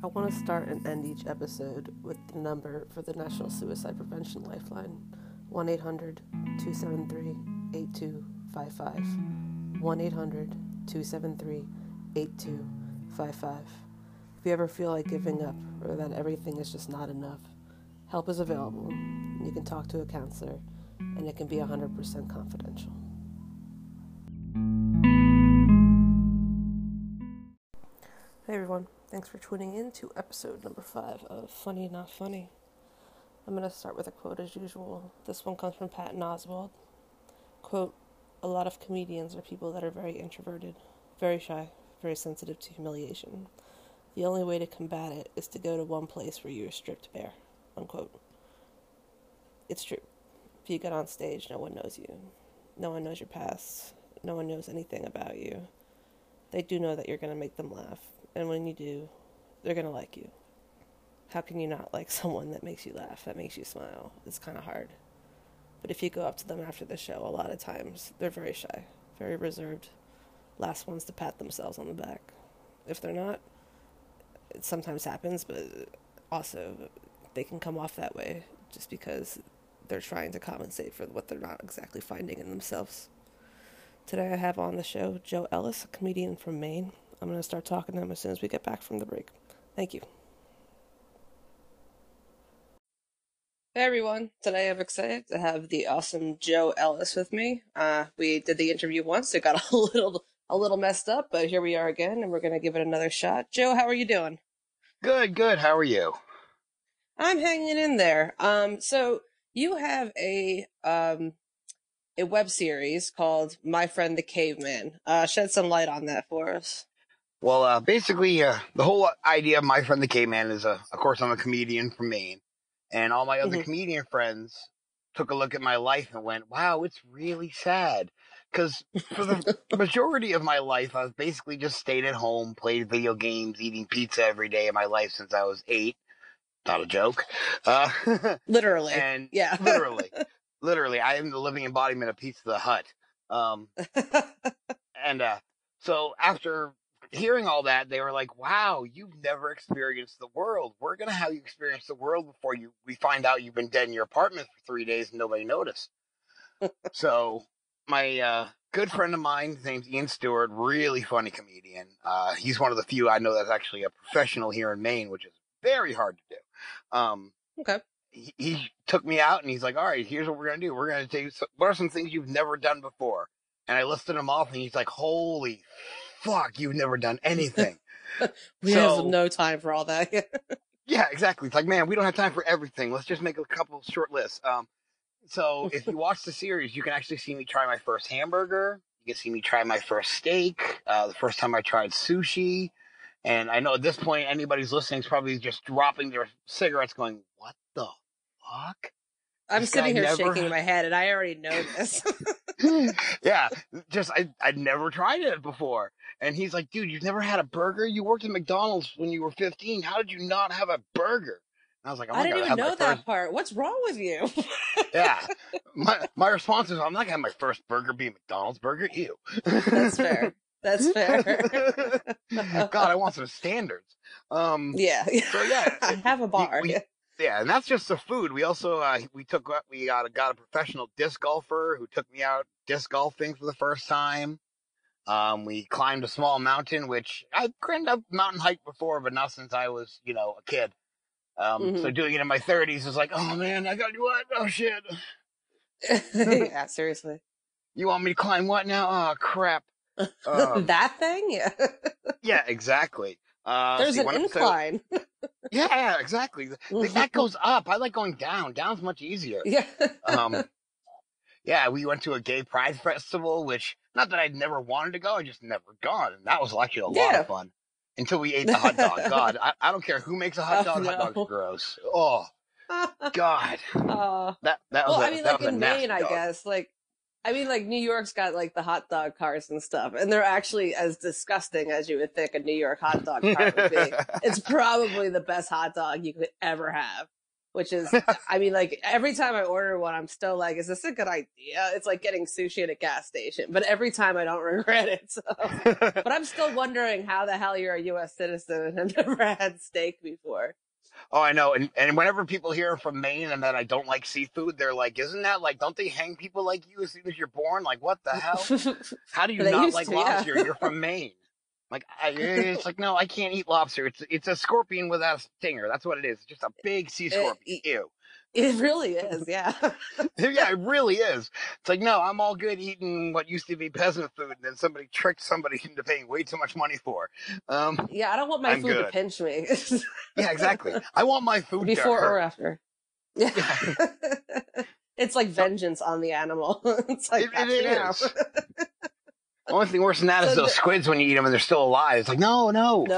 I want to start and end each episode with the number for the National Suicide Prevention Lifeline, 1-800-273-8255, 1-800-273-8255. If you ever feel like giving up or that everything is just not enough, help is available. You can talk to a counselor, and it can be 100% confidential. Hey everyone, thanks for tuning in to episode number 5 of Funny Not Funny. I'm going to start with a quote as usual. This one comes from Patton Oswalt. Quote, "A lot of comedians are people that are very introverted, very shy, very sensitive to humiliation. The only way to combat it is to go to one place where you are stripped bare." Unquote. It's true. If you get on stage, no one knows you. No one knows your past. No one knows anything about you. They do know that you're going to make them laugh. And when you do, they're going to like you. How can you not like someone that makes you laugh, that makes you smile? It's kind of hard. But if you go up to them after the show, a lot of times, they're very shy, very reserved, last ones to pat themselves on the back. If they're not, it sometimes happens, but also they can come off that way just because they're trying to compensate for what they're not exactly finding in themselves. Today I have on the show Joe Ellis, a comedian from Maine. I'm going to start talking to him as soon as we get back from the break. Thank you. Hey everyone, today I'm excited to have the awesome Joe Ellis with me. We did the interview once, it got a little messed up, but here we are again, and we're going to give it another shot. Joe, how are you doing? Good. How are you? I'm hanging in there. So you have a web series called My Friend the Caveman. Shed some light on that for us. Well, basically, the whole idea of My Friend the Caveman is, of course, I'm a comedian from Maine, and all my other comedian friends took a look at my life and went, wow, it's really sad. Because for the majority of my life, I've basically just stayed at home, played video games, eating pizza every day of my life since I was 8. Not a joke. Literally. And yeah. literally, I am the living embodiment of Pizza the Hut. And so after hearing all that, they were like, wow, you've never experienced the world. We're going to have you experience the world before we find out you've been dead in your apartment for 3 days and nobody noticed. So my good friend of mine, his name's Ian Stewart, really funny comedian. He's one of the few I know that's actually a professional here in Maine, which is very hard to do. Okay. He took me out and he's like, all right, here's what we're going to do. We're going to tell you, what are some things you've never done before? And I listed them off and he's like, holy fuck, you've never done anything. We have no time for all that. Yeah, exactly. It's like, man, we don't have time for everything. Let's just make a couple short lists. So if you watch the series, you can actually see me try my first hamburger. You can see me try my first steak. The first time I tried sushi. And I know at this point, anybody's listening is probably just dropping their cigarettes going, what the fuck? I'm sitting here shaking my head, and I already know this. Yeah, just I'd never tried it before. And he's like, dude, you've never had a burger? You worked at McDonald's when you were 15. How did you not have a burger? And I was like, I didn't even know that part. What's wrong with you? Yeah. My response is, I'm not going to have my first burger be a McDonald's burger. Ew. That's fair. That's fair. God, I want some standards. Yeah. So yeah. Have a bar. Yeah, and that's just the food. We also we got a professional disc golfer who took me out disc golfing for the first time. We climbed a small mountain, which I've mountain hiked before, but not since I was, a kid. So doing it in my 30s was like, oh man, I gotta do what? Oh shit. Yeah, seriously. You want me to climb what now? Oh crap. That thing? Yeah. Yeah, exactly. There's an incline. Yeah, exactly. That goes up. I like going down. Down's much easier. Yeah. Yeah, we went to a gay pride festival, which, not that I'd never wanted to go, I just never gone. And that was actually a lot of fun. Until we ate the hot dog. God, I don't care who makes a hot dog. No. Hot dog's gross. Oh, God. That was in Maine, I guess. New York's got the hot dog cars and stuff, and they're actually as disgusting as you would think a New York hot dog car would be. It's probably the best hot dog you could ever have. which is, I mean, like every time I order one, I'm still like, is this a good idea? It's like getting sushi at a gas station, but every time I don't regret it. So, but I'm still wondering how the hell you're a U.S. citizen and have never had steak before. Oh, I know. And whenever people hear from Maine and that I don't like seafood, they're like, isn't that like, don't they hang people like you as soon as you're born? Like, what the hell? How do you They not used like to, yeah. lobster? You're from Maine. Like, it's like, no, I can't eat lobster. It's a scorpion without a stinger. That's what it is. It's just a big sea scorpion. It, Ew. it really is, yeah. Yeah, it really is. It's like, no, I'm all good eating what used to be peasant food, and then somebody tricked somebody into paying way too much money for. Yeah, I don't want my I'm food to good. pinch me. Yeah, exactly. I want my food Before to or hurt. after. Yeah. Yeah, It's like vengeance on the animal. It's like, it got you now. is. The only thing worse than that is So those squids when you eat them and they're still alive. It's like, no, no.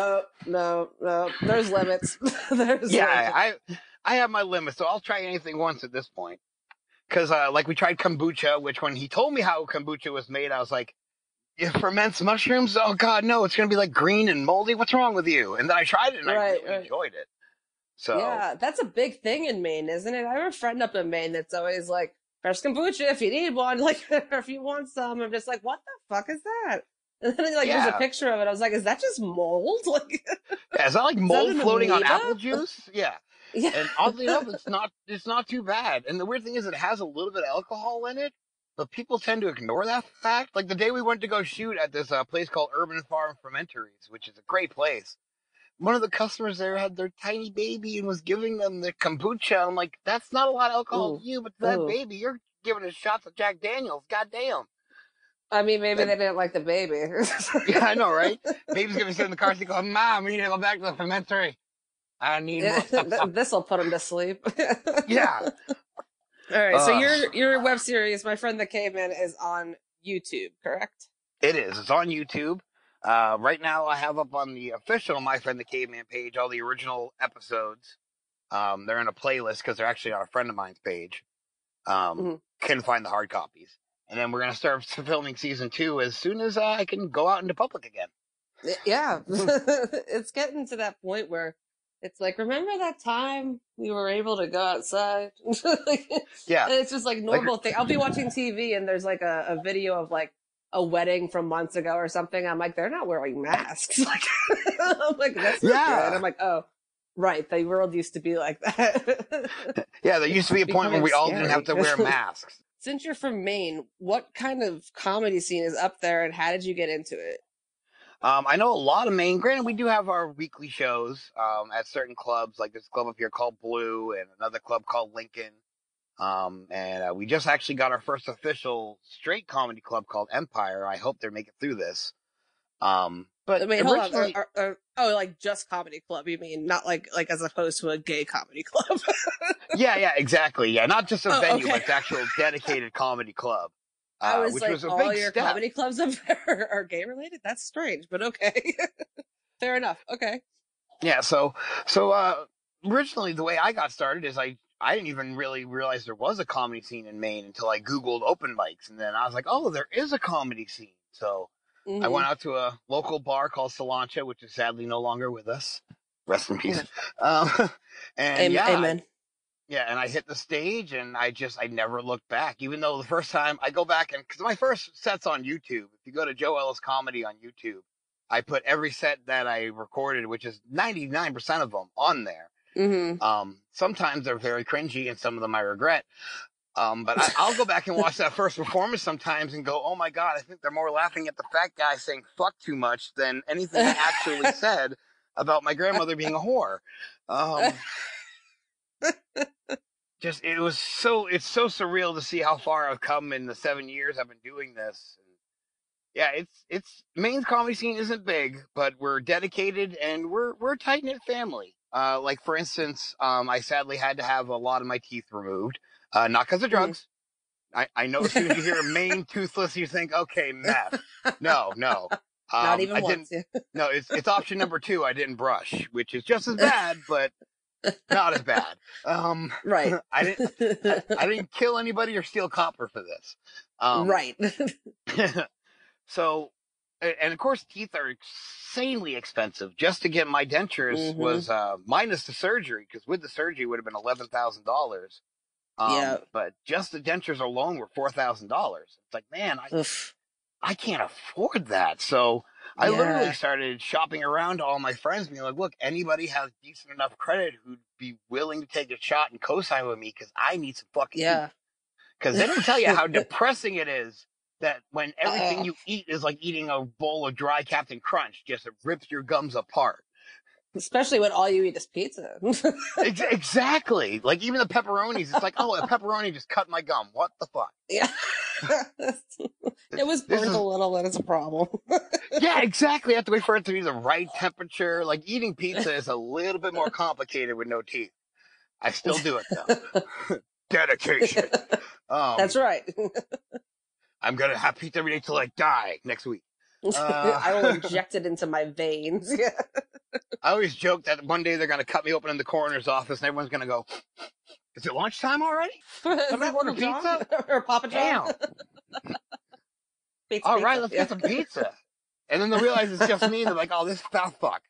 no. There's limits. There's Yeah, limits. I have my limits, so I'll try anything once at this point. Because, like, we tried kombucha, which when he told me how kombucha was made, I was like, it ferments mushrooms? Oh, God, no, it's going to be, like, green and moldy. What's wrong with you? And then I tried it, and I really enjoyed it. So, yeah, that's a big thing in Maine, isn't it? I have a friend up in Maine that's always like, fresh kombucha if you need one, like, or if you want some. I'm just like, what the fuck is that? And then like, there's a yeah. picture of it. I was like, is that just mold? Like, Yeah, is that like is that mold an floating on amoeba? apple juice? Yeah. Yeah. And oddly enough, it's not too bad. And the weird thing is it has a little bit of alcohol in it, but people tend to ignore that fact. Like the day we went to go shoot at this place called Urban Farm Fermentories, which is a great place. One of the customers there had their tiny baby and was giving them the kombucha. I'm like, that's not a lot of alcohol to Ooh, you, but to that ooh. baby, you're giving it shots of Jack Daniels. Goddamn. I mean, maybe That, they didn't like the baby. yeah, I know, right? Baby's gonna sit in the car seat going, Mom, we need to go back to the fermentory. I need more. This will put him to sleep. Yeah. All right. So your web series, My Friend the Caveman, is on YouTube, correct? It is. It's on YouTube. Right now, I have up on the official My Friend the Caveman page all the original episodes. They're in a playlist because they're actually on a friend of mine's page. Couldn't find the hard copies. And then we're going to start filming season 2 as soon as I can go out into public again. Yeah. It's getting to that point where it's like, remember that time we were able to go outside? Like, Yeah. it's just like normal thing. I'll be watching TV and there's like a video of like a wedding from months ago or something. I'm like, they're not wearing masks. Like, I'm like, that's not good. And I'm like, oh, right. The world used to be like that. Yeah, there used to be a point where we all didn't have to wear masks. Since you're from Maine, what kind of comedy scene is up there and how did you get into it? I know a lot of Maine. Granted, we do have our weekly shows at certain clubs, like this club up here called Blue and another club called Lincoln. And we just actually got our first official straight comedy club called Empire. I hope they're making through this. But wait, hold on. originally, Oh, like just comedy club? You mean not like as opposed to a gay comedy club? yeah, exactly. Yeah, not just a venue, okay. but it's actual dedicated comedy club. I was which like, was a all big your step. comedy clubs up there are gay related? That's strange, but okay. Fair enough. Okay. Yeah, so originally the way I got started is I didn't even really realize there was a comedy scene in Maine until I Googled open mics, and then I was like, oh, there is a comedy scene. So I went out to a local bar called Salancha, which is sadly no longer with us. Rest in peace. And Amen. and I hit the stage, and I never looked back. Even though the first time I go back, and because my first set's on YouTube, if you go to Joe Ellis Comedy on YouTube, I put every set that I recorded, which is 99% of them, on there. Sometimes they're very cringy, and some of them I regret. But I'll go back and watch that first performance sometimes and go, oh my God, I think they're more laughing at the fat guy saying fuck too much than anything I actually said about my grandmother being a whore. It's so surreal to see how far I've come in the 7 years I've been doing this. And yeah, it's Maine's comedy scene isn't big, but we're dedicated and we're a tight knit family. Like for instance, I sadly had to have a lot of my teeth removed, not because of drugs. I know as soon as you hear Maine toothless, you think, okay, meth. No. Not even once. No, it's option number 2. I didn't brush, which is just as bad, but not as bad. Right. I didn't kill anybody or steal copper for this. Right. So and of course, teeth are insanely expensive. Just to get my dentures Mm-hmm. was minus the surgery, because with the surgery it would have been $11,000. Yeah. But just the dentures alone were $4,000. It's like, man, Oof. I can't afford that. So I literally Yeah. started shopping around to all my friends, being like, look, anybody has decent enough credit who'd be willing to take a shot and co-sign with me, because I need some fucking teeth. Yeah. Because they don't tell you how depressing it is that when everything Uh, you eat is like eating a bowl of dry Captain Crunch, just it rips your gums apart. especially when all you eat is pizza. Exactly. Like even the pepperonis, it's like, oh, a pepperoni just cut my gum. What the fuck? Yeah. It was This burnt a is, little, and it's a problem. yeah, exactly. You have to wait for it to be the right temperature. Like eating pizza is a little bit more complicated with no teeth. I still do it though. Dedication. That's right. I'm gonna have pizza every day till I die next week. I will inject it into my veins. Yeah. I always joke that one day they're gonna cut me open in the coroner's office and everyone's gonna go, "Is it lunchtime already? Is Did I this order Little John pizza? or Papa John? Damn! Pizza, All right, pizza. let's Yeah. get some pizza." And then they realize it's just me, and they're like, "Oh, this fat fuck."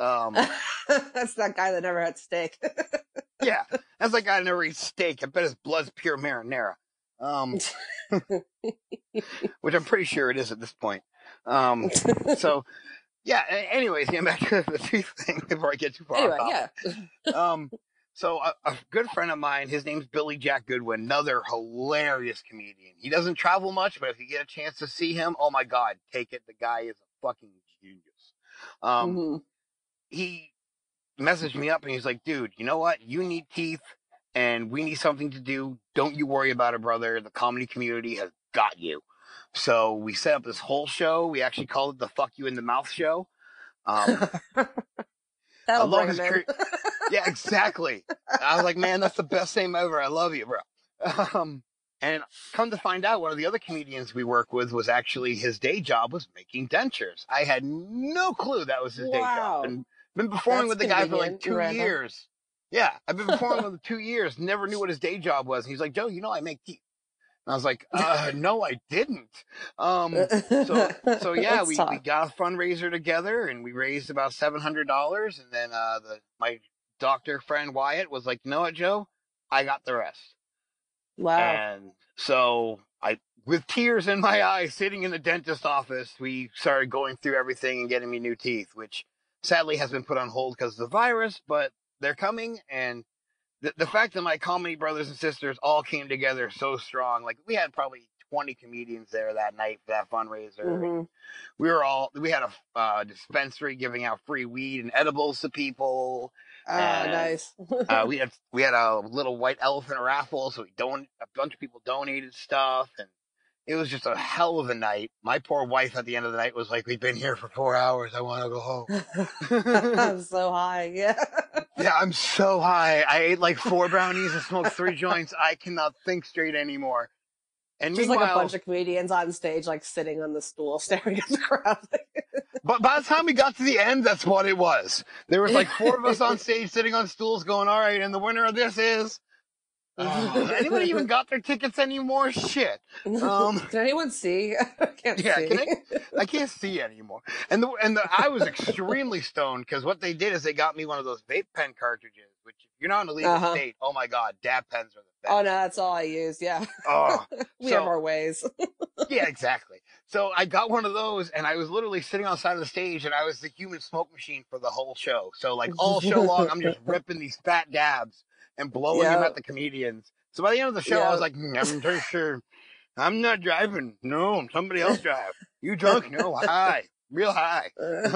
That's that guy that never had steak. Yeah, that's like I never eat steak. I bet his blood's pure marinara. Um, which I'm pretty sure it is at this point. So yeah. Anyways, getting back to the teeth thing before I get too far Anyway, off yeah. topic. So a good friend of mine, his name's Billy Jack Goodwin, another hilarious comedian. He doesn't travel much, but if you get a chance to see him, oh my God, take it. The guy is a fucking genius. Um, Hmm. he messaged me up and he's like, dude, you know what? You need teeth and we need something to do. Don't you worry about it, brother. The comedy community has got you. So we set up this whole show. We actually called it the Fuck You in the Mouth Show. I That'll love bring his him in. career. Yeah, exactly. I was like, man, that's the best name ever. I love you, bro. And come to find out, one of the other comedians we work with was actually his day job was making dentures. I had no clue that was his day job, Wow. and been performing That's with the guy for like convenient and 2 random. years. Yeah, I've been performing with him 2 years. Never knew what his day job was. And he's like, Joe, you know I make teeth. And I was like, no, I didn't. So yeah, Let's we talk. got a fundraiser together and we raised about $700. And then my doctor friend Wyatt was like, you know what, Joe, I got the rest. Wow. And so with tears in my eyes, sitting in the dentist office, we started going through everything and getting me new teeth, which sadly has been put on hold because of the virus, but they're coming. And the fact that my comedy brothers and sisters all came together so strong, like we had probably 20 comedians there that night for that fundraiser. Hmm. We had a dispensary giving out free weed and edibles to people. Ah, And nice. we had a little white elephant raffle, so a bunch of people donated stuff, and it was just a hell of a night. My poor wife at the end of the night was like, "We've been here for 4 hours. I want to go home." I'm so high. Yeah. Yeah, I'm so high. I ate like 4 brownies and smoked 3 joints. I cannot think straight anymore. And Just like a bunch meanwhile, of comedians on stage, like sitting on the stool, staring at the crowd. but by the time we got to the end, that's what it was. There was like four of us on stage sitting on stools going, all right, and the winner of this is... anybody even got their tickets anymore? Shit. Can anyone see? I can't Yeah, see. I can't see anymore. I was extremely stoned because what they did is they got me one of those vape pen cartridges, which if you're not in a legal Uh-huh. state, oh my God, dab pens are the best. Oh no, that's all I use. Yeah. Oh, We have our ways. yeah, exactly. So I got one of those and I was literally sitting on the side of the stage and I was the human smoke machine for the whole show. So like all show long, I'm just ripping these fat dabs and blowing them Yeah. at the comedians. So by the end of the show, I was like, I'm pretty sure I'm not driving. No, somebody else drive. You drunk? No, high. Real high.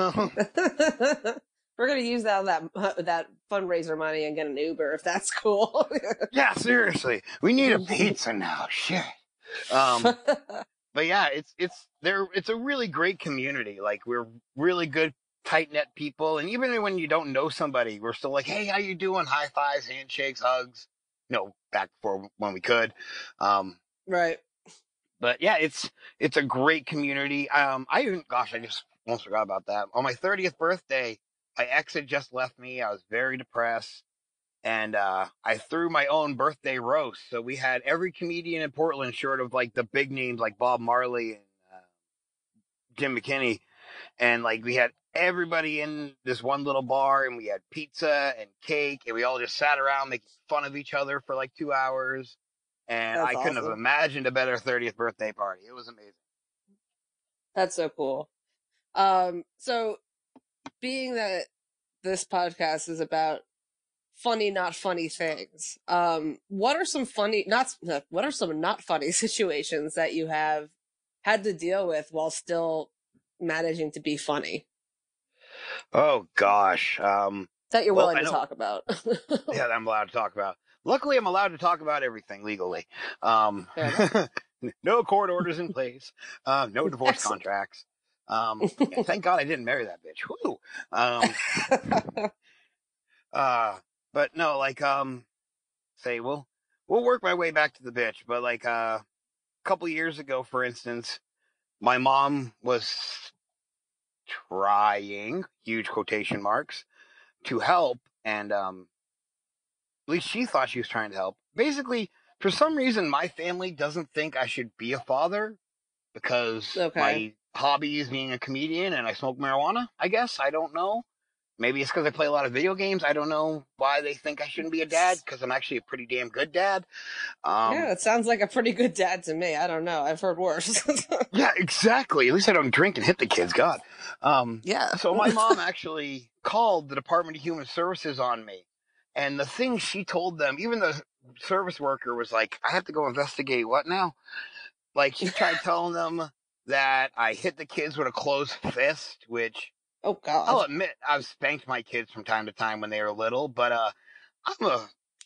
We're gonna use that fundraiser money and get an Uber if that's cool. Yeah, seriously. We need a pizza now. Shit. But yeah, it's a really great community. Like we're really good, tight knit people, and even when you don't know somebody, we're still like, hey, how you doing? High fives, handshakes, hugs. Back before when we could. Right. But yeah, it's a great community. I just almost forgot about that. On my 30th birthday, my ex had just left me. I was very depressed. And I threw my own birthday roast. So we had every comedian in Portland, short of like the big names like Bob Marley and Jim McKinney, and like we had everybody in this one little bar, and we had pizza and cake, and we all just sat around making fun of each other for like 2 hours. And That's I couldn't have awesome. imagined a better 30th birthday party. It was amazing. That's so cool. So being that this podcast is about funny, not funny things, what are some what are some not funny situations that you have had to deal with while still managing to be funny Oh gosh. that you're Well, willing I to know. talk about? Yeah, I'm allowed to talk about. Luckily, I'm allowed to talk about everything legally. Fair enough. No court orders in place. No divorce Excellent. contracts. Yeah, thank God I didn't marry that bitch. Woo. Um, uh, but no, like, say, we'll work my way back to the bitch. But like, a couple years ago, for instance, my mom was trying, huge quotation marks, to help, and at least she thought she was trying to help. Basically, for some reason, my family doesn't think I should be a father because Okay. my hobby is being a comedian and I smoke marijuana, I guess. I don't know. Maybe it's because I play a lot of video games. I don't know why they think I shouldn't be a dad because I'm actually a pretty damn good dad. Yeah, it sounds like a pretty good dad to me. I don't know. I've heard worse. Yeah, exactly. At least I don't drink and hit the kids. God. Yeah. So my mom actually called the Department of Human Services on me. And the thing she told them, even the service worker was like, I have to go investigate what now? Like, she tried telling them that I hit the kids with a closed fist, which Oh I'll God. admit I've spanked my kids from time to time when they were little, but I'm a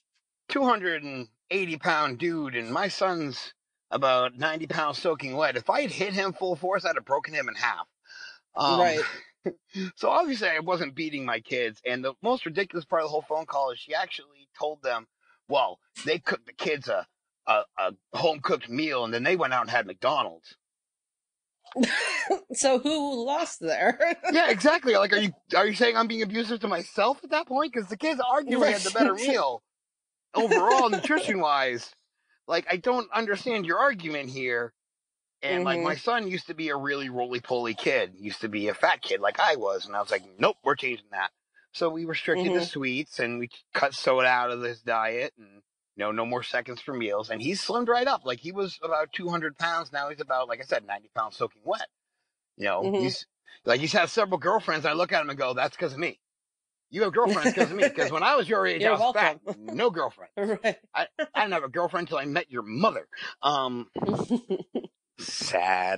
280-pound dude, and my son's about 90 pounds soaking wet. If I had hit him full force, I'd have broken him in half. Um, Right. so obviously I wasn't beating my kids. And the most ridiculous part of the whole phone call is she actually told them, well, they cooked the kids a home cooked meal, and then they went out and had McDonald's. So who lost there? Yeah, exactly. Like, are you saying I'm being abusive to myself at that point? Because the kids arguably had the better meal overall, nutrition wise. Like, I don't understand your argument here. And like, my Mhm. son used to be a really roly poly kid, used to be a fat kid like I was, and I was like, nope, we're changing that. So we restricted the Mhm. sweets and we cut soda out of his diet, and no more seconds for meals. And he's slimmed right up. Like, he was about 200 pounds. Now he's about, like I said, 90 pounds soaking wet. Mhm. He's had several girlfriends. And I look at him and go, that's because of me. You have girlfriends because of me. Because when I was your age, I You're was fat. welcome. No girlfriend. Right. I didn't have a girlfriend until I met your mother. Sad.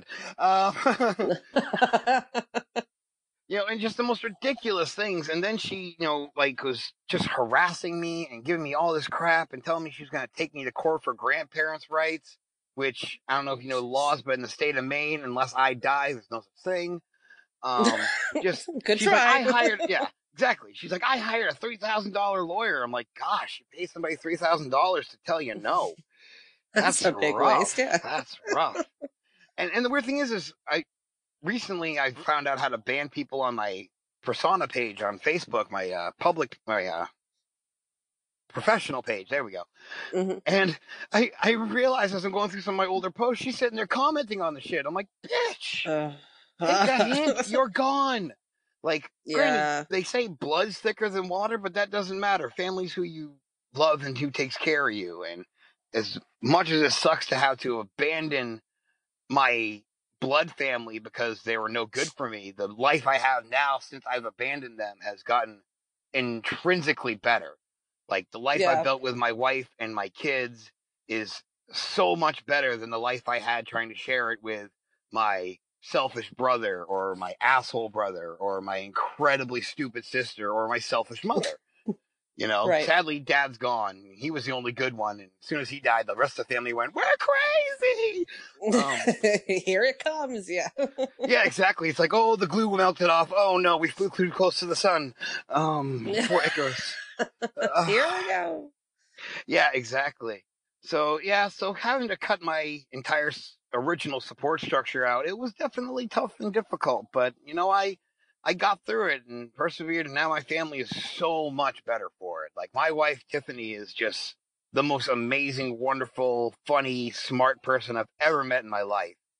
And just the most ridiculous things. And then she, like, was just harassing me and giving me all this crap and telling me she was going to take me to court for grandparents' rights, which I don't know if you know the laws, but in the state of Maine, unless I die, there's no such thing. Just, Good she's like, try. yeah, exactly. She's like, I hired a $3,000 lawyer. I'm like, gosh, you pay somebody $3,000 to tell you no. That's That's a big waste. rough. Yeah. That's rough. And the weird thing is recently I found out how to ban people on my persona page on Facebook, my my professional page. There we go. Mhm. And I realized as I'm going through some of my older posts, she's sitting there commenting on the shit. I'm like, bitch, Uh, take a hint. You're gone. Like, granted, yeah. they say blood's thicker than water, but that doesn't matter. Family's who you love and who takes care of you. And as much as it sucks to have to abandon my blood family because they were no good for me, the life I have now since I've abandoned them has gotten intrinsically better. Like, the life I Yeah. built with my wife and my kids is so much better than the life I had trying to share it with my selfish brother or my asshole brother or my incredibly stupid sister or my selfish mother. Right. Sadly, Dad's gone. He was the only good one, and as soon as he died, the rest of the family went, "We're crazy." Here it comes. Yeah. Yeah, exactly. It's like, oh, the glue melted off. Oh no, we flew too close to the sun. Poor Icarus. Here we go. Yeah, exactly. So having to cut my entire original support structure out, it was definitely tough and difficult. But I got through it and persevered, and now my family is so much better for it. Like, my wife Tiffany is just the most amazing, wonderful, funny, smart person I've ever met in my life.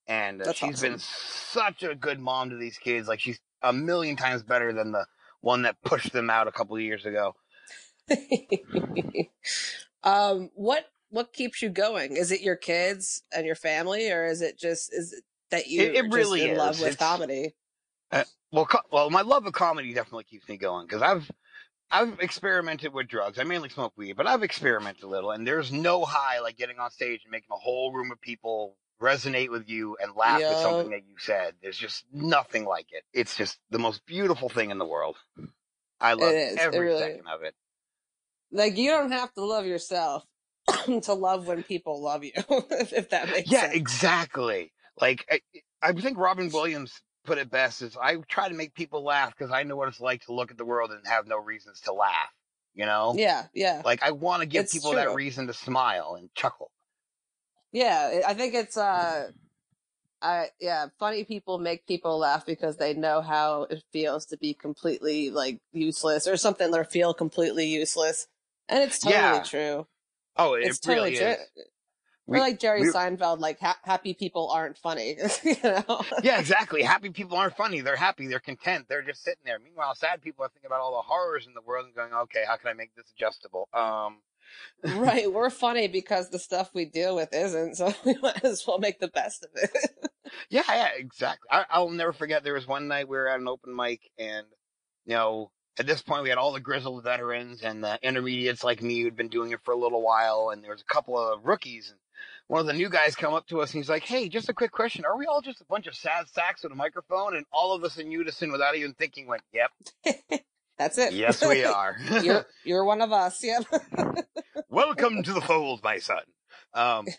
And That's she's been awesome. such a good mom to these kids. Like, she's a million times better than the one that pushed them out a couple of years ago. What keeps you going? Is it your kids and your family, or is it that It you're just really in love is. with It's comedy? well, my love of comedy definitely keeps me going because I've experimented with drugs. I mainly smoke weed, but I've experimented a little, and there's no high like getting on stage and making a whole room of people resonate with you and laugh at Yeah, something that you said. There's just nothing like it. It's just the most beautiful thing in the world. I it love is. It every really, second of it. like, you don't have to love yourself to love when people love you, if that makes Yeah, sense. exactly. Like I think Robin Williams put it best is I try to make people laugh because I know what it's like to look at the world and have no reasons to laugh. You know, Yeah, yeah, like I want to give it's people that true. reason to smile and chuckle. Yeah, I think it's funny people make people laugh because they know how it feels to be completely like useless or something that feel completely useless. And it's totally Yeah. true. Oh, it It's totally really true. is. Or We like Jerry we Seinfeld, like happy people aren't funny, you know? yeah, exactly. Happy people aren't funny. They're happy. They're content. They're just sitting there. Meanwhile, sad people are thinking about all the horrors in the world and going, okay, how can I make this adjustable? Right, we're funny because the stuff we deal with isn't, so we might as well make the best of it. Yeah, exactly. I'll never forget. There was one night we were at an open mic, and at this point we had all the grizzled veterans and the intermediates like me who'd been doing it for a little while, and there was a couple of rookies. And one of the new guys come up to us and he's like, "Hey, just a quick question: are we all just a bunch of sad sacks with a microphone?" And all of us in unison, without even thinking, went, "Yep, That's it. yes, we are." You're one of us, yep. Welcome to the fold, my son. Um,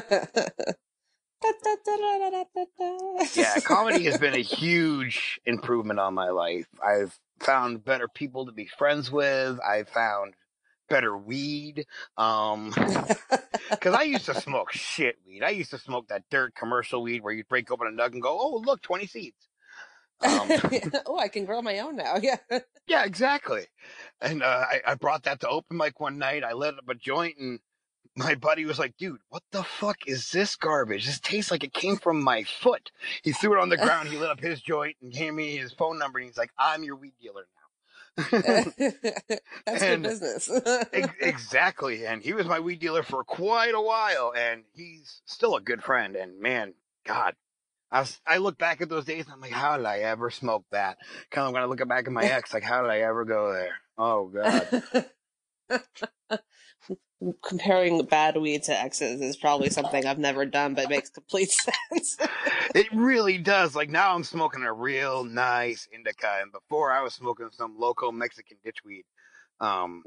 Yeah, comedy has been a huge improvement on my life. I've found better people to be friends with. I've found better weed. Because I used to smoke shit weed. I used to smoke that dirt commercial weed where you break open a nug and go, "Oh, look, 20 seeds." Um, Oh, I can grow my own now. Yeah. yeah, exactly. And I brought that to open mic one night. I lit up a joint, and my buddy was like, "Dude, what the fuck is this garbage? This tastes like it came from my foot." He threw it on the ground. He lit up his joint and gave me his phone number. And he's like, "I'm your weed dealer now." That's good And business. exactly. And he was my weed dealer for quite a while. And he's still a good friend. And man, God, I look back at those days and I'm like, how did I ever smoke that? Kind of when I look back at my ex, like, how did I ever go there? Oh, God. Comparing bad weed to exes is probably something I've never done, but makes complete sense. It really does. Like now I'm smoking a real nice indica, and before I was smoking some local Mexican ditchweed. Um,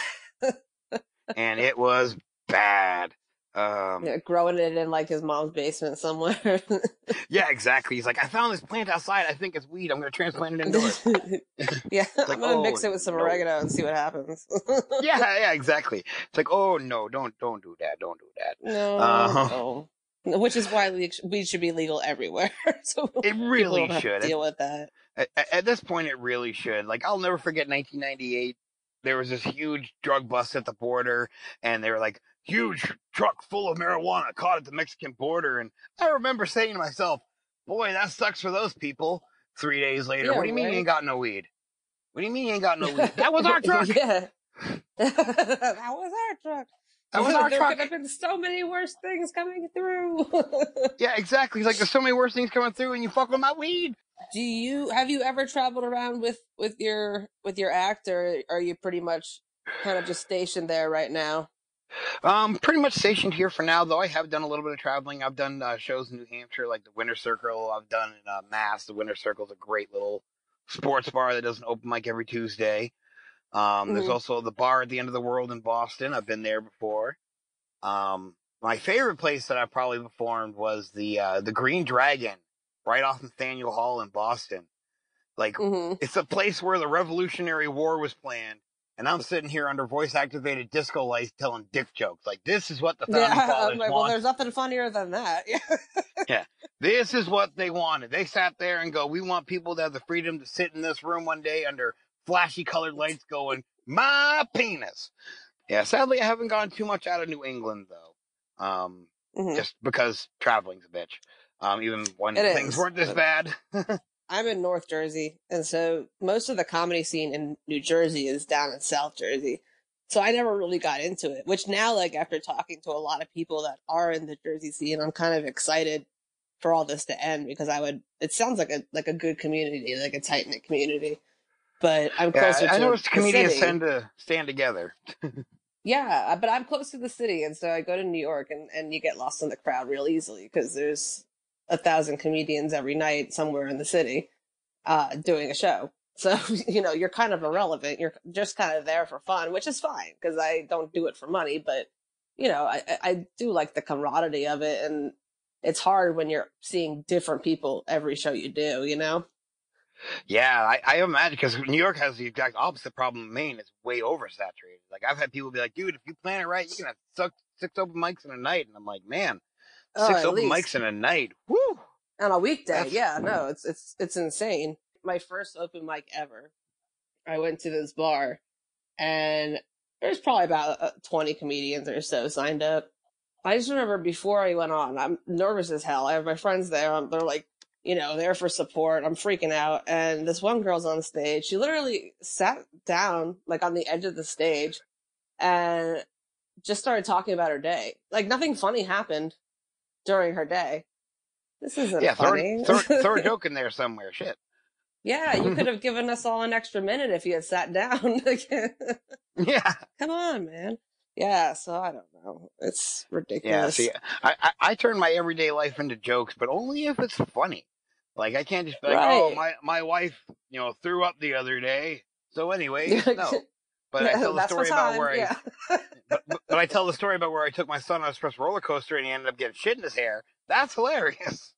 and it was bad. Yeah, growing it in like his mom's basement somewhere. Yeah, exactly. He's like, I found this plant outside. I think it's weed. I'm going to transplant it indoors. Yeah, It's I'm like, gonna oh mix it with some no. oregano and see what happens. Yeah, exactly. It's like, oh no, don't do that. Don't do that. No, no. Which is why weed should be legal everywhere, so It people really don't have to should. deal with that. At this point, it really should. Like, I'll never forget 1998. There was this huge drug bust at the border, and they were like, huge truck full of marijuana caught at the Mexican border. And I remember saying to myself, boy, that sucks for those people. 3 days later, Yeah, what do you mean you ain't right. got no weed? What do you mean you ain't got no weed? That was our truck. Yeah, that was our truck. That was our There could truck. have been so many worse things coming through. Yeah, exactly. He's like, there's so many worse things coming through, and you fuck with my weed. Have you ever traveled around with your act, or are you pretty much kind of just stationed there right now? Pretty much stationed here for now, though I have done a little bit of traveling. I've done shows in New Hampshire, like the Winter Circle. I've done in Mass. The Winter Circle is a great little sports bar that does an open mic every Tuesday. There's Hmm. also the bar at the end of the world in Boston. I've been there before. My favorite place that I probably performed was the Green Dragon, right off Nathaniel Hall in Boston. Like, Hmm. it's a place where the Revolutionary War was planned, and I'm sitting here under voice activated disco lights telling dick jokes. Like, this is what the founding Yeah, I'm fathers like, well, want. there's nothing funnier than that. Yeah. Yeah. This is what they wanted. They sat there and go, we want people to have the freedom to sit in this room one day under flashy colored lights going, my penis. Yeah, sadly, I haven't gone too much out of New England, though. Hmm. Just because traveling's a bitch. even when It things is. weren't this bad. I'm in North Jersey, and so most of the comedy scene in New Jersey is down in South Jersey. So I never really got into it, which now, like, after talking to a lot of people that are in the Jersey scene, I'm kind of excited for all this to end because it sounds like a good community, like a tight knit community. But I'm Yeah, closer I to noticed the comedians city. tend to stand together. Yeah, but I'm close to the city, and so I go to New York, and you get lost in the crowd real easily because there's 1,000 comedians every night somewhere in the city doing a show. So, you're kind of irrelevant. You're just kind of there for fun, which is fine because I don't do it for money. But, I do like the camaraderie of it. And it's hard when you're seeing different people every show you do. Yeah, I imagine because New York has the exact opposite problem. Maine is way oversaturated. Like I've had people be like, "Dude, if you plan it right, you can have six open mics in a night." And I'm like, "Man, Oh, six at open least mics in a night, whoo, on a weekday. that's Yeah, no, it's insane. My first open mic ever, I went to this bar and there's probably about 20 comedians or so signed up. I just remember before I went on, I'm nervous as hell. I have my friends there. They're like, there for support. I'm freaking out. And this one girl's on stage. She literally sat down, like on the edge of the stage, and just started talking about her day. Like nothing funny happened during her day. This isn't yeah." Throw funny. throw throw a joke in there somewhere. Shit. Yeah, you could have given us all an extra minute if you had sat down. Yeah, Come on, man. Yeah, so I don't know. It's yeah. See, ridiculous. I turn my everyday life into jokes, but only if it's funny. Like I can't just be like, "Oh, Right. my wife, threw up the other day." So, anyways, Yeah, no. But I tell the that's for story about time. where Yeah. but I tell the story about where I took my son on a express roller coaster and he ended up getting shit in his hair. That's hilarious.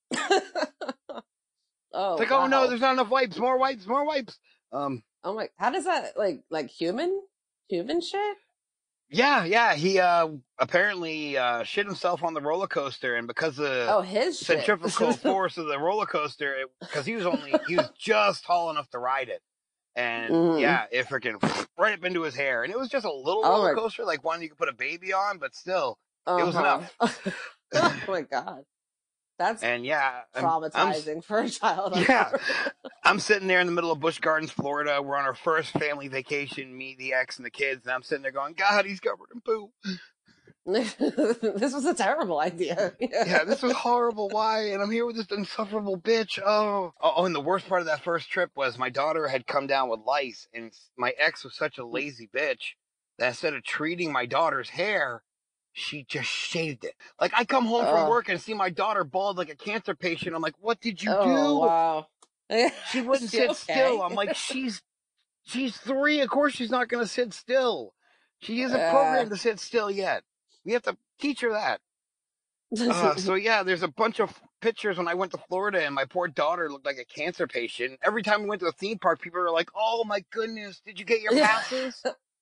It's Oh, like, oh no, wow. there's not enough wipes, more wipes, more wipes. Oh my, how does that like human shit? Yeah. He apparently shit himself on the roller coaster, and because the Oh, his shit. centrifugal force of the roller coaster, because he was just tall enough to ride it. And Mm. yeah, it freaking right up into his hair. And it was just a little Oh roller my, coaster, like one you could put a baby on, but still, it was uh-huh. enough. Oh my God. That's And yeah, traumatizing for a child, I'm yeah, sure. I'm sitting there in the middle of Busch Gardens, Florida. We're on our first family vacation, me, the ex, and the kids. And I'm sitting there going, God, he's covered in poo. This was a terrible idea. Yeah, this was horrible. Why? And I'm here with this insufferable bitch. Oh, and the worst part of that first trip was my daughter had come down with lice, and my ex was such a lazy bitch that instead of treating my daughter's hair, she just shaved it. Like I come home from Oh, work and see my daughter bald like a cancer patient. I'm like, what did you oh do? wow. She Is wouldn't she sit still. okay? I'm like, she's 3. Of course she's not going to sit still. She isn't programmed to sit still yet. We have to teach her that. So yeah, there's a bunch of pictures when I went to Florida, and my poor daughter looked like a cancer patient. Every time we went to a theme park, people were like, "Oh my goodness, did you get your Yeah. passes?"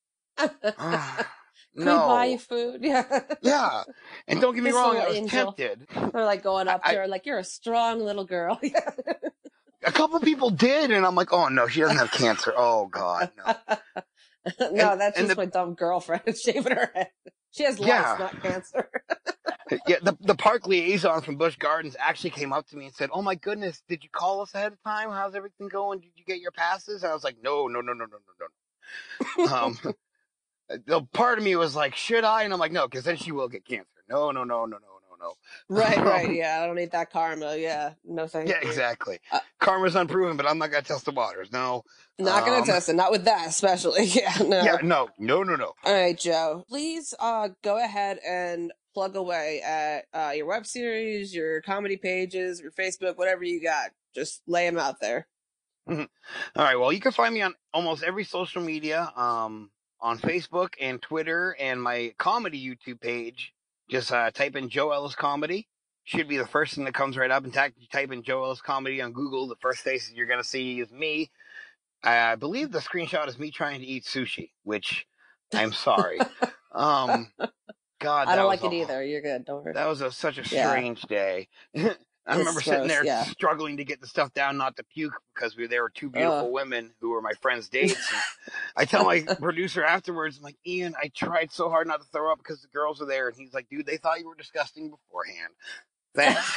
Can we buy you No. food? Yeah. Yeah, and don't get me This wrong, little I was angel. tempted. They're like going up to I her, like, you're a strong little girl. Yeah. a couple people did, and I'm like, "Oh no, she doesn't have cancer." Oh God, no. No, that's And just the my dumb girlfriend shaving her head. She has lice, yeah, not cancer. yeah, the park liaison from Busch Gardens actually came up to me and said, "Oh my goodness, did you call us ahead of time? How's everything going? Did you get your passes?" And I was like, "No, no, no, no, no, no, no." The part of me was like, "Should I?" And I'm like, "No, because then she will get cancer." No, no, no, no, no, no, Right, no. right. Yeah, I don't need that karma. Yeah, no, Yeah, thank you. exactly. Uh, Karma's unproven, but I'm not gonna test the waters. No. Not gonna Um. test it. Not with that, especially. Yeah, Yeah. no. No. No. No. No. All right, Joe. Please go ahead and plug away at your web series, your comedy pages, your Facebook, whatever you got. Just lay them out there. All right. Well, you can find me on almost every social media. On Facebook and Twitter and my comedy YouTube page. Just type in Joe Ellis Comedy. Should be the first thing that comes right up. And type in Joe Ellis Comedy on Google. The first face you're gonna see is me. I believe the screenshot is me trying to eat sushi, which I'm sorry. Um, God, I don't like it either. You're good. Don't worry. that was such a Yeah, strange day. I remember it's sitting gross. there Yeah. struggling to get the stuff down, not to puke, because there were two Uh, beautiful women who were my friends' dates. And I tell my producer afterwards, I'm like, Ian, I tried so hard not to throw up because the girls were there. And he's like, dude, they thought you were disgusting beforehand. Thanks.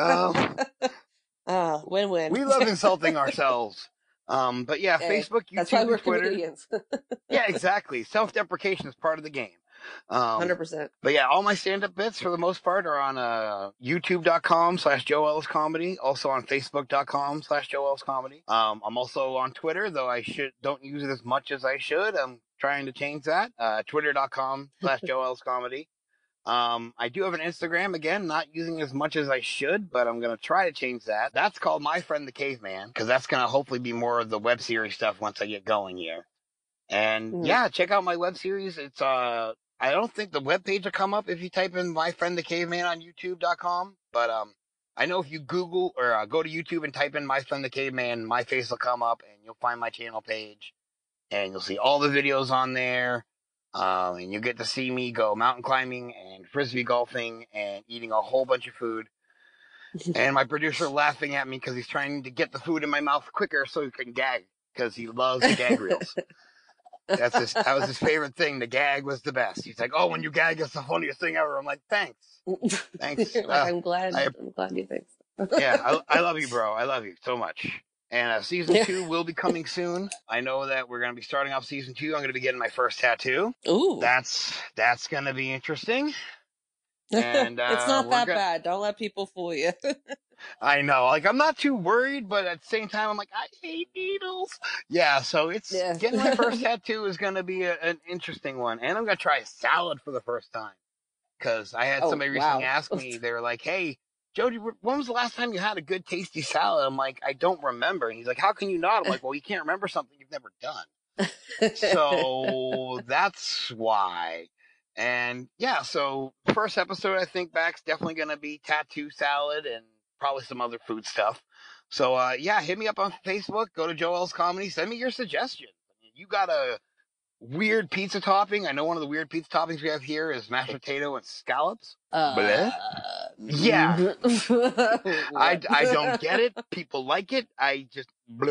Win-win. We love insulting ourselves. But yeah, Hey, Facebook, that's why YouTube, we're and Twitter. comedians. Yeah, exactly. Self-deprecation is part of the game. 100%. But yeah, all my stand-up bits for the most part are on youtube.com/Joe Ellis Comedy. Also on facebook.com/Joe Ellis Comedy. I'm also on Twitter, though I don't use it as much as I should. I'm trying to change that. Twitter.com/Joe Ellis Comedy. I do have an Instagram, again, not using as much as I should, but I'm going to try to change that. That's called My Friend the Caveman, because that's going to hopefully be more of the web series stuff once I get going here. And yeah, check out my web series. It's, I don't think the web page will come up if you type in My Friend the Caveman on youtube.com, but, I know if you Google or go to YouTube and type in My Friend the Caveman, my face will come up and you'll find my channel page and you'll see all the videos on there. And you get to see me go mountain climbing and frisbee golfing and eating a whole bunch of food. And my producer laughing at me because he's trying to get the food in my mouth quicker so he can gag because he loves the gag reels. That was his favorite thing. The gag was the best. He's like, "Oh, when you gag, it's the funniest thing ever." I'm like, "Thanks, thanks." I'm glad you think so. Yeah, I love you, bro. I love you so much. And season 2 will be coming soon. I know that we're going to be starting off season 2. I'm going to be getting my first tattoo. Ooh. That's going to be interesting. And it's not that bad. Don't let people fool you. I know. Like, I'm not too worried, but at the same time, I'm like, I hate needles. Yeah, so getting my first tattoo is going to be an interesting one. And I'm going to try a salad for the first time. Because I had somebody recently ask me, they were like, "Hey, Jody, when was the last time you had a good, tasty salad?" I'm like, "I don't remember." And he's like, "How can you not?" I'm like, "Well, you can't remember something you've never done." So that's why. And yeah, so first episode I think back's definitely going to be tattoo salad and probably some other food stuff. So yeah, hit me up on Facebook, go to Joe Ellis Comedy, send me your suggestions. You got a weird pizza topping. I know one of the weird pizza toppings we have here is mashed potato and scallops. Yeah. I don't get it. People like it. I just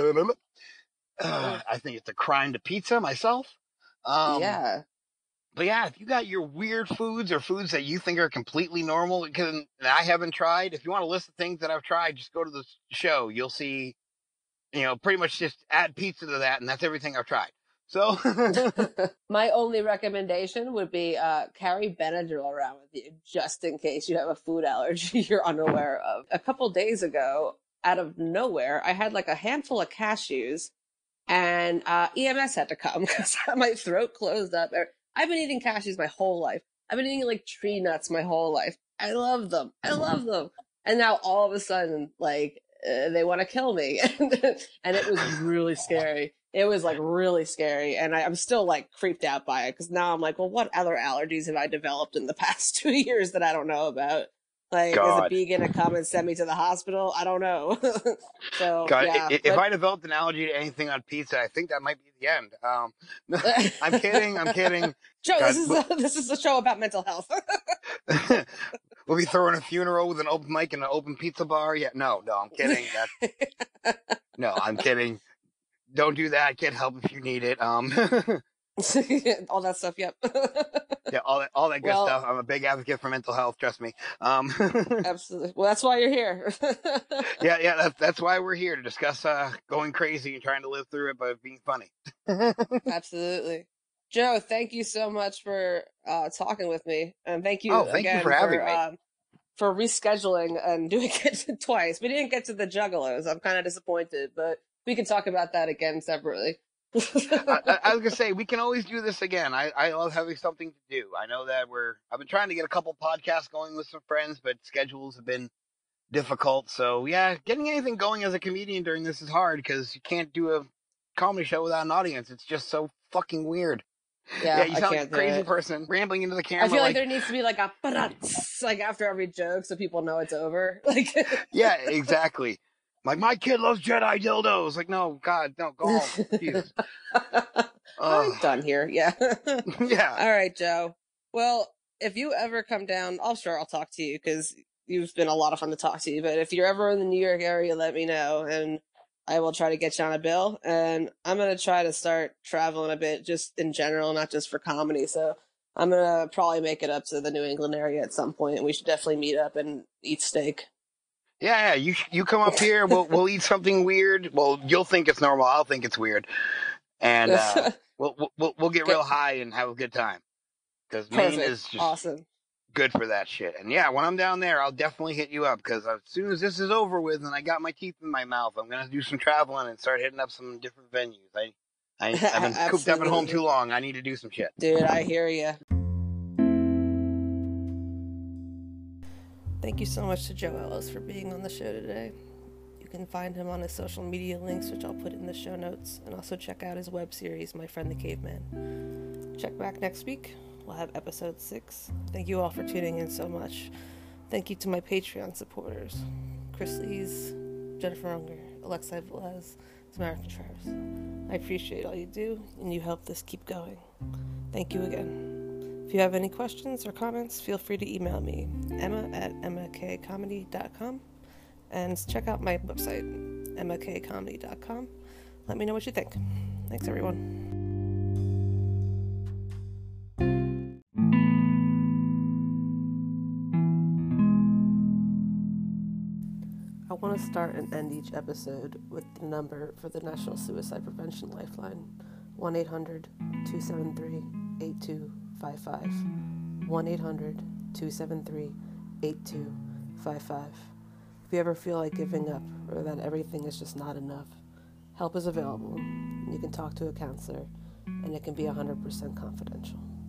I think it's a crime to pizza myself. Yeah. But yeah, if you got your weird foods or foods that you think are completely normal, because I haven't tried, if you want to list the things that I've tried, just go to the show. You'll see, pretty much just add pizza to that, and that's everything I've tried. So my only recommendation would be carry Benadryl around with you just in case you have a food allergy you're unaware of. A couple days ago, out of nowhere, I had like a handful of cashews and EMS had to come because my throat closed up. I've been eating cashews my whole life. I've been eating like tree nuts my whole life. I love them. And now all of a sudden, like, they want to kill me. And it was really scary. It was like really scary. And I'm still like creeped out by it because now I'm like, well, what other allergies have I developed in the past 2 years that I don't know about? Like, is a bee going to come and send me to the hospital? I don't know. So, God, yeah. If I developed an allergy to anything on pizza, I think that might be the end. I'm kidding. Joe, God, this is a show about mental health. We'll be throwing a funeral with an open mic and an open pizza bar. Yeah, no, I'm kidding. No, I'm kidding. Don't do that. Get help if you need it. All that stuff. Yep. Yeah, all that good stuff. I'm a big advocate for mental health. Trust me. Absolutely. Well, that's why you're here. Yeah. That's why we're here to discuss going crazy and trying to live through it, but being funny. Absolutely. Joe, thank you so much for talking with me, and thank you again for having me. For rescheduling and doing it twice. We didn't get to the Juggalos. I'm kind of disappointed, but we can talk about that again separately. I was gonna say we can always do this again. I love having something to do. I know that I've been trying to get a couple podcasts going with some friends, but schedules have been difficult. So yeah, getting anything going as a comedian during this is hard because you can't do a comedy show without an audience. It's just so fucking weird. Yeah, you sound like a crazy person rambling into the camera. I feel like there needs to be like a like after every joke so people know it's over. Like yeah, exactly. Like, my kid loves Jedi dildos. Like, no, God, no, go home. Jesus. I'm done here. Yeah. Yeah. All right, Joe. Well, if you ever come down, I'll talk to you because you've been a lot of fun to talk to you. But if you're ever in the New York area, let me know, and I will try to get you on a bill. And I'm going to try to start traveling a bit just in general, not just for comedy. So I'm gonna probably make it up to the New England area at some point, and we should definitely meet up and eat steak. Yeah, yeah. You come up here. We'll eat something weird. Well, you'll think it's normal. I'll think it's weird, and we'll get real Get high and have a good time. Because Maine perfect, is just awesome. good for that shit. And yeah, when I'm down there, I'll definitely hit you up. Because as soon as this is over with and I got my teeth in my mouth, I'm gonna do some traveling and start hitting up some different venues. I've been cooped up at home too Absolutely, long. I need to do some shit. dude. I hear you. Thank you so much to Joe Ellis for being on the show today. You can find him on his social media links, which I'll put in the show notes, and also check out his web series, My Friend the Caveman. Check back next week. We'll have episode 6. Thank you all for tuning in so much. Thank you to my Patreon supporters, Chris Lees, Jennifer Unger, Alexei Velez, Tamara Contreras. I appreciate all you do, and you help this keep going. Thank you again. If you have any questions or comments, feel free to email me, emma@emmacomedy.com, and check out my website, emmacomedy.com. Let me know what you think. Thanks, everyone. I want to start and end each episode with the number for the National Suicide Prevention Lifeline, 1-800-273-8255, 1-800-273-8255. If you ever feel like giving up or that everything is just not enough, help is available. You can talk to a counselor, and it can be 100% confidential.